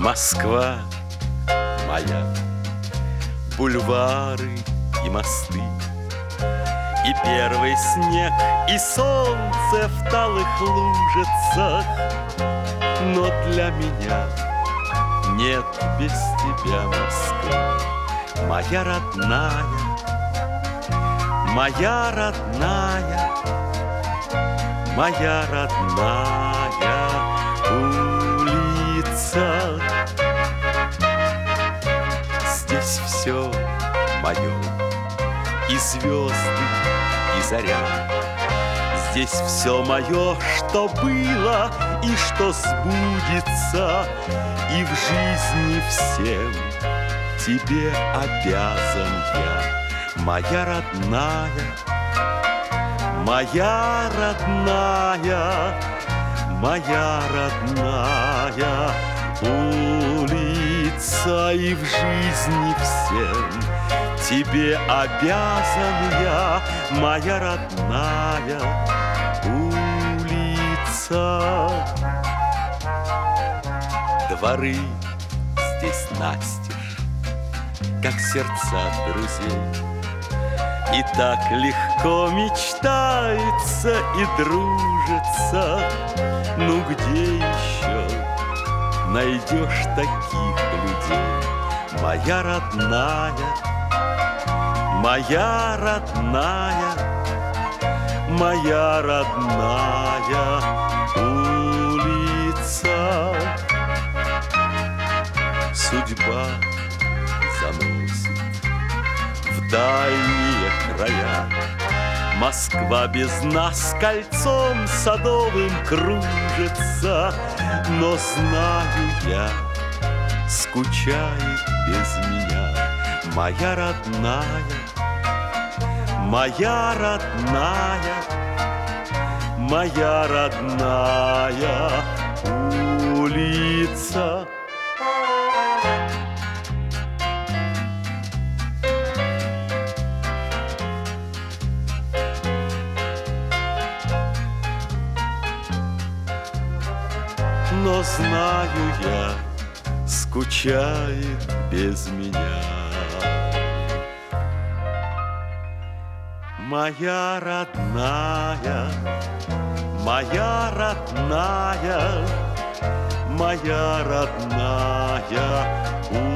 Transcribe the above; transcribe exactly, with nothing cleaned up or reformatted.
Москва моя, бульвары и мосты, и первый снег, и солнце в талых лужицах. Но для меня нет без тебя Москвы, моя родная, моя родная, моя родная улица. Здесь все мое, и звезды, и заря. Здесь все мое, что было и что сбудется, и в жизни всем тебе обязан я, моя родная, моя родная, моя родная улица, и в жизни всем тебе обязан я, моя родная улица. Дворы здесь настежь, как сердца друзей, и так легко мечтается и дружится. Ну где еще найдешь таких людей, моя родная, моя родная, моя родная улица. Судьба заносит в дальние края. Москва без нас кольцом садовым кружится, но знаю я, скучает без меня моя родная, моя родная, моя родная улица. Но знаю я, скучает без меня моя родная, моя родная, моя родная